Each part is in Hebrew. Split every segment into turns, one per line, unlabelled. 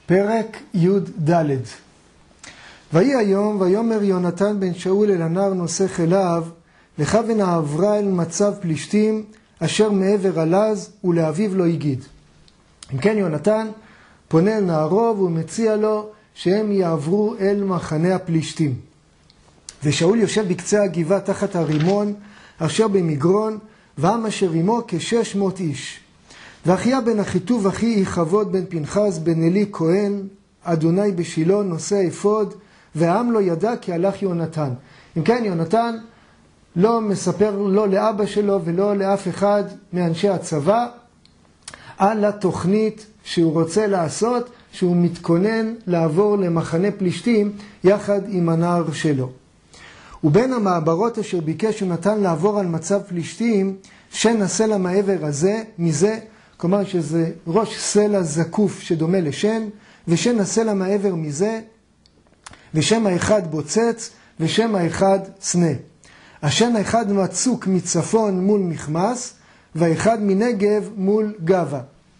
פרק י"ד. ויהי היום, ויאמר יונתן בן שאול אל הנער נושא חיליו, לך ונעברה אל מצב פלישתים, אשר מעבר עלז, ולאביו לא הגיד. אם כן יונתן פונה אל נערו, והוא מציע לו שהם יעברו אל מחנה הפלישתים. ושאול יושב בקצה הגבעה תחת הרימון, אשר במגרון, ועם אשר עמו כ600 איש. ואחיה בן אחיטוב אחי יחבוד בן פנחס בן אלי כהן, אדוני בשילה נושא אפוד, והעם לא ידע כי הלך יונתן. אם כן יונתן לא מספר לא לאבא שלו ולא לאף אחד מאנשי הצבא על התוכנית שהוא רוצה לעשות, שהוא מתכונן לעבור למחנה פלישתים יחד עם הנער שלו. ובין המעברות אשר ביקש יונתן לעבור על מצב פלישתים, שנסה למעבר הזה מזה, כלומר שזה ראש סלע זקוף שדומה לשן, ושן הסלע מעבר מזה, ושם האחד בוצץ, ושם האחד סנה. השן האחד מצוק מצפון מול מחמס, והאחד מנגב מול גבה.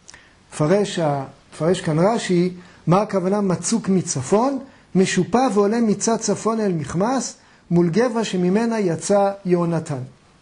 פרש כאן רש"י, מה הכוונה מצוק מצפון? משופע ועולה מצד צפון אל מחמס, מול גבה שממנה יצא יונתן.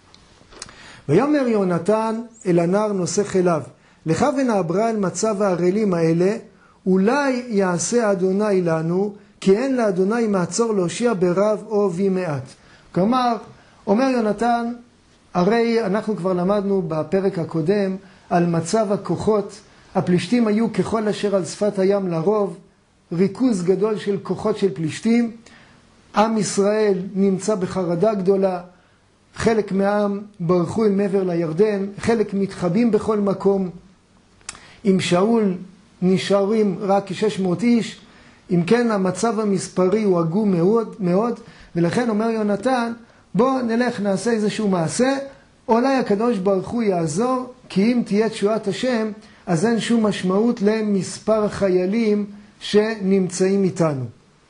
ויאמר יונתן אל הנער נושא חיליו, לך ונעברה אל מצב הערלים האלה, אולי יעשה אדוני לנו, כי אין לאדוני מעצור להושיע ברב או במעט. כלומר, אומר יונתן, הרי אנחנו כבר למדנו בפרק הקודם על מצב הכוחות, הפלישתים היו ככל אשר על שפת הים לרוב, ריכוז גדול של כוחות של פלישתים, עם ישראל נמצא בחרדה גדולה, חלק מהעם ברחו אל מעבר לירדן, חלק מתחבאים בכל מקום, עם שאול נשארים רק כ600 איש, אם כן המצב המספרי הוא עגום מאוד מאוד, ולכן אומר יונתן, בוא נלך נעשה איזשהו מעשה, אולי הקדוש ברוך הוא יעזור, כי אם תהיה תשועת השם, אז אין שום משמעות למספר החיילים שנמצאים איתנו.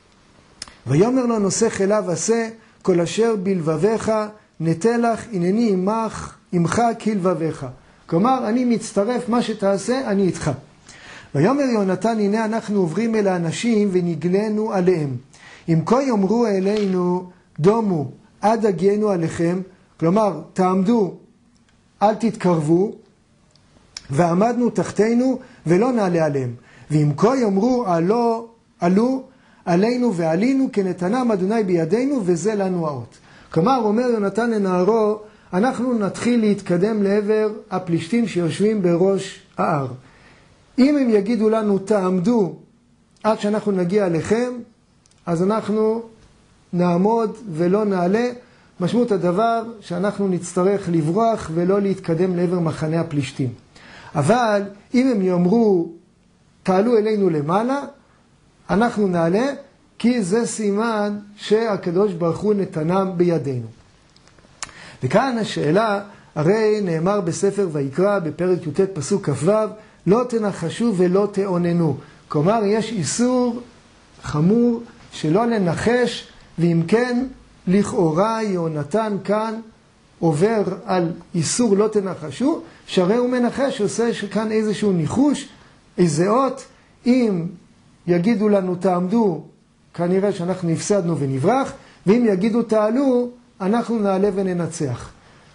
ויאמר לו נושא חיליו עשה, כל אשר בלבביך נטה לך, הנני עמך כלבביך. כלומר, אני מצטרף, מה שתעשה, אני איתך. ויאמר יונתן, הנה אנחנו עוברים אל האנשים ונגלנו עליהם. אם כה יאמרו אלינו, דומו, עד הגענו עליכם, כלומר, תעמדו, אל תתקרבו, ועמדנו תחתינו ולא נעלה עליהם. ואם כה יאמרו, עלו עלינו ועלינו, כנתנם אדוני בידינו, וזה לנו האות. כלומר, אומר יונתן לנערו, אנחנו נתחיל להתקדם לעבר הפלישתים שיושבים בראש ההר. אם הם יגידו לנו תעמדו עד שאנחנו נגיע אליכם, אז אנחנו נעמוד ולא נעלה. משמעות הדבר שאנחנו נצטרך לברוח ולא להתקדם לעבר מחנה הפלישתים. אבל אם הם יאמרו תעלו אלינו למעלה, אנחנו נעלה, כי זה סימן שהקדוש ברוך הוא נתנם בידינו. וכאן השאלה, הרי נאמר בספר ויקרא בפרק י"ט פסוק כ"ו, לא תנחשו ולא תאוננו. כלומר, יש איסור חמור שלא לנחש, ואם כן, לכאורה יונתן כאן עובר על איסור לא תנחשו, שהרי הוא מנחש, עושה כאן איזשהו ניחוש, איזה אות, אם יגידו לנו תעמדו, כנראה שאנחנו הפסדנו ונברח, ואם יגידו תעלו, אנחנו נעלה וננצח.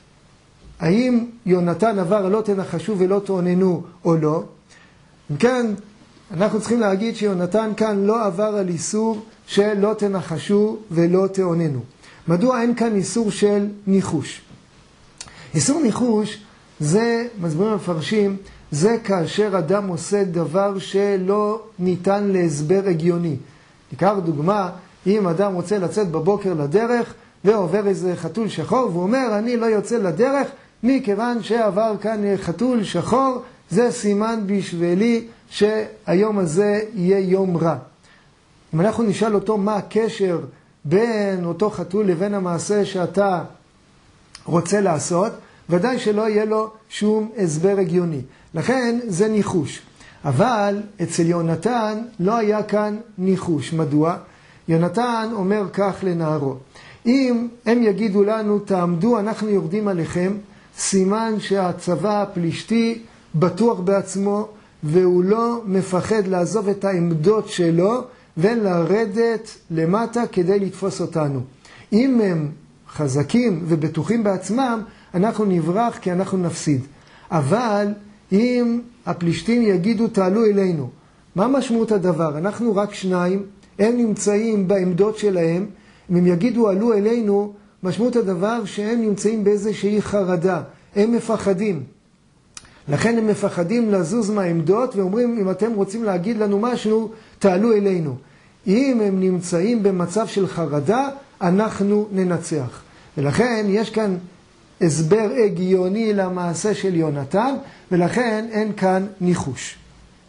האם יונתן עבר לא תנחשו ולא תאוננו או לא? אם כן, אנחנו צריכים להגיד שיונתן כאן לא עבר על איסור של לא תנחשו ולא תאוננו. מדוע אין כאן איסור של ניחוש? איסור ניחוש זה, מסבירים המפרשים, זה כאשר אדם עושה דבר שלא ניתן להסבר הגיוני. ניקח דוגמה, אם אדם רוצה לצאת בבוקר לדרך ועובר איזה חתול שחור, והוא אומר אני לא יוצא לדרך מכיוון שעבר כאן חתול שחור, זה סימן בשבילי שהיום הזה יהיה יום רע. אם אנחנו נשאל אותו מה הקשר בין אותו חתול לבין המעשה שאתה רוצה לעשות, ודאי שלא יהיה לו שום הסבר הגיוני. לכן זה ניחוש. אבל אצל יונתן לא היה כאן ניחוש. מדוע? יונתן אומר כך לנערו, אם הם יגידו לנו תעמדו אנחנו יורדים עליכם, סימן שהצבא הפלישתי בטוח בעצמו והוא לא מפחד לעזוב את העמדות שלו ולרדת למטה כדי לתפוס אותנו. אם הם חזקים ובטוחים בעצמם, אנחנו נברח כי אנחנו נפסיד. אבל אם הפלישתים יגידו תעלו אלינו, מה משמעות הדבר? אנחנו רק שניים, הם נמצאים בעמדות שלהם, אם הם יגידו עלו אלינו, משמעות הדבר שהם נמצאים באיזושהי חרדה, הם מפחדים. לכן הם מפחדים לזוז מהעמדות ואומרים אם אתם רוצים להגיד לנו משהו, תעלו אלינו. אם הם נמצאים במצב של חרדה, אנחנו ננצח. ולכן יש כאן הסבר הגיוני למעשה של יונתן, ולכן אין כאן ניחוש.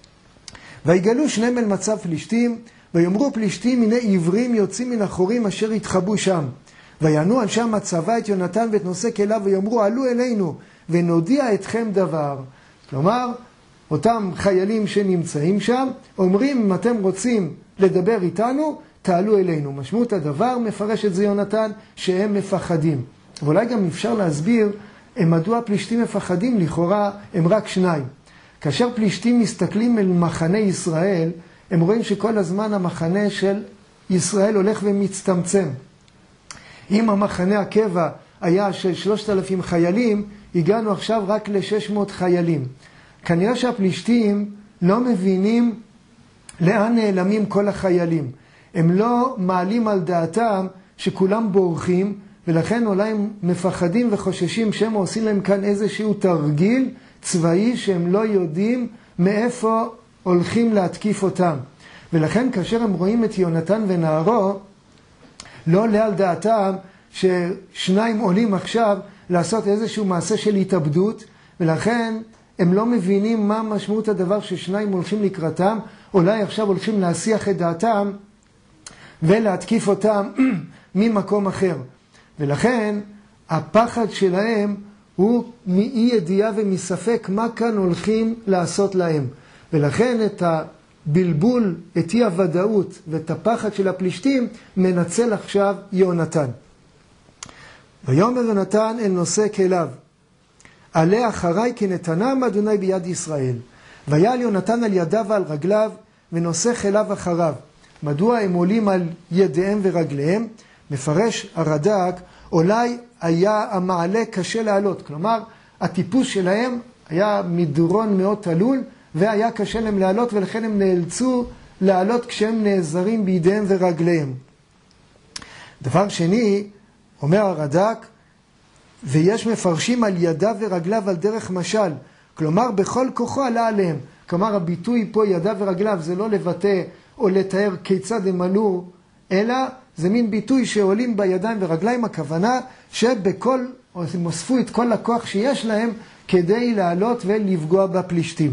ויגלו שניהם אל מצב פלישתים, ויאמרו פלישתים הנה עברים יוצאים מן החורים אשר התחבאו שם. ויענו אנשי המצבה את יונתן ואת נושא כליו ויאמרו עלו אלינו ונודיע אתכם דבר. כלומר, אותם חיילים שנמצאים שם אומרים אם אתם רוצים לדבר איתנו תעלו אלינו. משמעות הדבר מפרש את זה יונתן שהם מפחדים. ואולי גם אפשר להסביר מדוע פלישתים מפחדים, לכאורה הם רק שניים. כאשר פלישתים מסתכלים אל מחנה ישראל, הם רואים שכל הזמן המחנה של ישראל הולך ומצטמצם. אם המחנה הקבע היה של 3,000 חיילים, הגענו עכשיו רק ל-600 חיילים. כנראה שהפלישתים לא מבינים לאן נעלמים כל החיילים. הם לא מעלים על דעתם שכולם בורחים, ולכן אולי הם מפחדים וחוששים שהם עושים להם כאן איזשהו תרגיל צבאי שהם לא יודעים מאיפה הולכים להתקיף אותם. ולכן כאשר הם רואים את יונתן ונערו, לא עולה על דעתם ששניים עולים עכשיו לעשות איזשהו מעשה של התאבדות, ולכן הם לא מבינים מה משמעות הדבר ששניים הולכים לקראתם, אולי עכשיו הולכים להסיח את דעתם ולהתקיף אותם ממקום אחר. ולכן הפחד שלהם הוא מאי ידיעה ומספק מה כאן הולכים לעשות להם. ולכן את הבלבול, את אי הוודאות ואת הפחד של הפלישתים מנצל עכשיו יונתן. ויאמר יונתן אל נושא כליו, עלה אחריי כי נתנם אדוני ביד ישראל. ויעל יונתן על ידיו ועל רגליו ונושא כליו אחריו. מדוע הם עולים על ידיהם ורגליהם? מפרש הרד"ק, אולי היה המעלה קשה לעלות. כלומר, הטיפוס שלהם היה מדרון מאוד תלול, והיה קשה להם לעלות, ולכן הם נאלצו לעלות כשהם נעזרים בידיהם ורגליהם. דבר שני, אומר הרד"ק, ויש מפרשים על ידיו ורגליו על דרך משל. כלומר, בכל כוחו עלה עליהם. כלומר, הביטוי פה ידיו ורגליו זה לא לבטא או לתאר כיצד הם עלו, אלא זה מין ביטוי שעולים בידיים ורגליים, הכוונה שבכל, או הם אוספו את כל הכוח שיש להם כדי לעלות ולפגוע בפלישתים.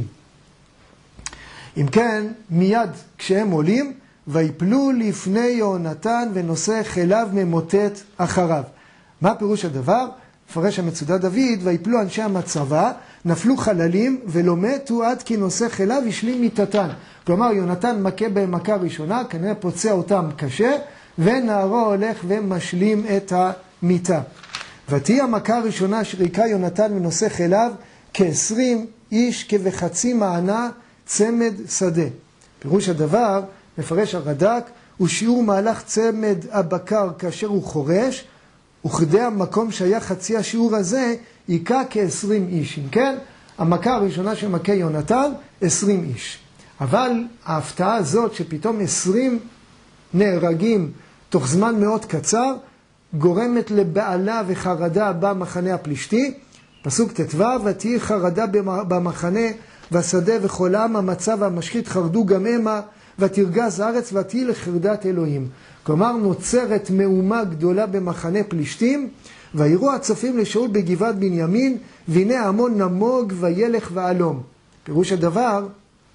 אם כן, מיד כשהם עולים, ויפלו לפני יונתן ונושא כליו ממוטט אחריו. מה פירוש הדבר? מפרש המצודד דוד, ויפלו אנשי המצבה, נפלו חללים ולא מתו עד כי נושא כליו השלים מיתתן. כלומר, יונתן מכה במכה ראשונה, כנראה פוצע אותם קשה, ונערו הולך ומשלים את המיטה. ותהי המכה הראשונה אשר היכה יונתן ונושא כליו, כ20 איש כבחצי מענה צמד שדה. פירוש הדבר, מפרש הרד"ק, הוא שיעור מהלך צמד הבקר כאשר הוא חורש, וכדי המקום שהיה חצי השיעור הזה, היכה כ20 איש. אם כן, המכה הראשונה שמכה יונתן, 20 איש. אבל ההפתעה הזאת שפתאום 20 נהרגים תוך זמן מאוד קצר, גורמת לבעלה וחרדה במחנה הפלישתי. פסוק ט"ו, ותהי חרדה במחנה והשדה וכל עם המצב והמשחית חרדו גם המה, ותרגז הארץ ותהי לחרדת אלוהים. כלומר, נוצרת מהומה גדולה במחנה פלישתים, ויראו הצופים לשאול בגבעת בנימין, והנה ההמון נמוג וילך ועלום. פירוש הדבר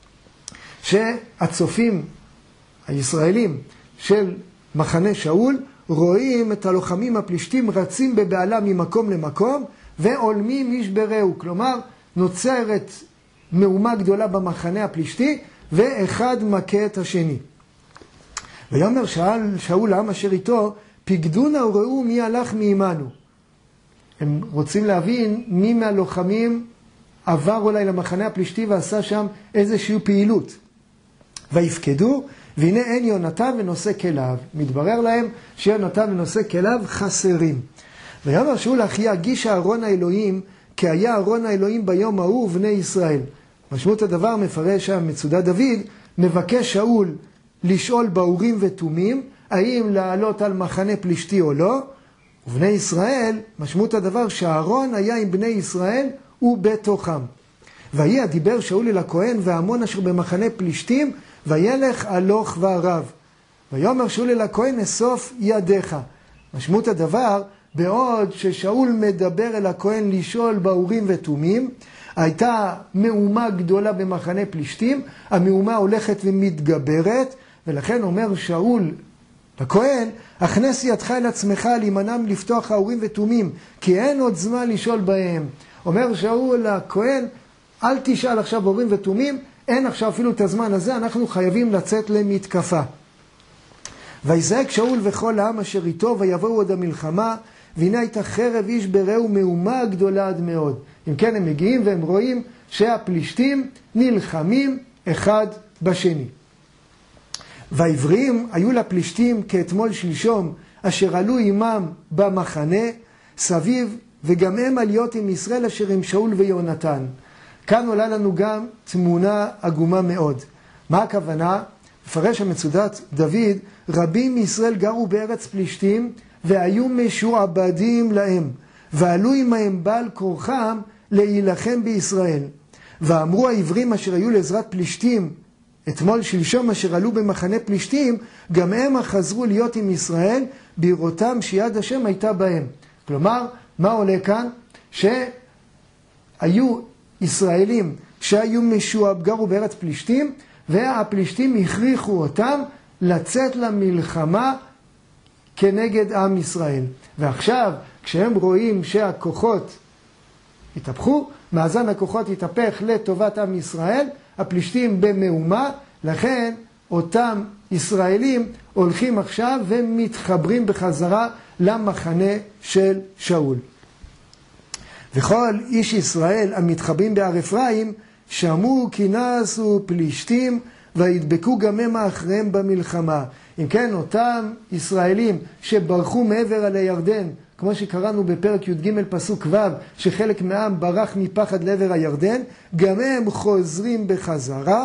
שהצופים הישראלים של מחנה שאול רואים את הלוחמים הפלישתים רצים בבעלה ממקום למקום ועולמים איש ברעהו. כלומר, נוצרת מהומה גדולה במחנה הפלישתי ואחד מכה את השני. ויאמר שאול לעם אשר איתו, פקדונה וראו מי הלך מעמנו. הם רוצים להבין מי מהלוחמים עבר אולי למחנה הפלישתי ועשה שם איזושהי פעילות. ויפקדו, והנה אין יונתן ונושא כליו. מתברר להם שיונתן ונושא כליו חסרים. ויאמר שאול אחיה, גיש אהרון האלוהים, כי היה אהרון האלוהים ביום ההוא ובני ישראל. משמעות הדבר מפרש מצודת דוד, מבקש שאול לשאול באורים ותומים, האם לעלות על מחנה פלישתי או לא, ובני ישראל, משמעות הדבר שאהרון היה עם בני ישראל ובתוכם. ויהי דיבר שאול אל הכהן והמון אשר במחנה פלישתים, וילך הלוך וערב. ויאמר שאול אל הכהן, אסוף ידיך. משמעות הדבר, בעוד ששאול מדבר אל הכהן לשאול באורים ותומים, הייתה מהומה גדולה במחנה פלישתים, המהומה הולכת ומתגברת, ולכן אומר שאול לכהן, הכנס ידך אל עצמך להימנע מלפתוח האורים ותומים, כי אין עוד זמן לשאול בהם. אומר שאול לכהן, אל תשאל עכשיו באורים ותומים, אין עכשיו אפילו את הזמן הזה, אנחנו חייבים לצאת למתקפה. ויזעק שאול וכל העם אשר איתו, ויבואו עוד המלחמה, והנה הייתה חרב איש ברעהו מהומה גדולה עד מאוד. אם כן, הם מגיעים והם רואים שהפלישתים נלחמים אחד בשני. והעברים היו לפלישתים כאתמול שלשום, אשר עלו עמם במחנה סביב, וגם הם עליות עם ישראל אשר עם שאול ויונתן. כאן עולה לנו גם תמונה עגומה מאוד. מה הכוונה? מפרש המצודת דוד, רבים מישראל גרו בארץ פלישתים, והיו משועבדים להם, ועלו עמהם בעל כורחם להילחם בישראל. ואמרו העברים אשר היו לעזרת פלישתים, אתמול שלשום אשר עלו במחנה פלישתים, גם הם חזרו להיות עם ישראל, בראותם שיד השם הייתה בהם. כלומר, מה עולה כאן? שהיו ישראלים שהיו גרו בארץ פלישתים, והפלישתים הכריחו אותם לצאת למלחמה כנגד עם ישראל. ועכשיו, כשהם רואים שהכוחות התהפכו, מאזן הכוחות התהפך לטובת עם ישראל, הפלישתים במהומה, לכן אותם ישראלים הולכים עכשיו ומתחברים בחזרה למחנה של שאול. וכל איש ישראל המתחברים בהר אפרים שמעו כי נסו פלישתים והדבקו גם הם אחריהם במלחמה. אם כן, אותם ישראלים שברחו מעבר על הירדן, כמו שקראנו בפרק י"ג פסוק ו', שחלק מהעם ברח מפחד לעבר הירדן, גם הם חוזרים בחזרה.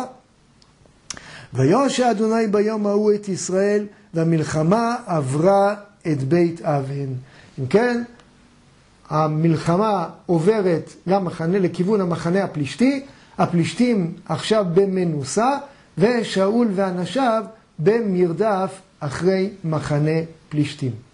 ויושע אדוני ביום ההוא את ישראל, והמלחמה עברה את בית אבן. אם כן, המלחמה עוברת למחנה, לכיוון המחנה הפלישתי, הפלישתים עכשיו במנוסה, ושאול ואנשיו במרדף אחרי מחנה פלישתים.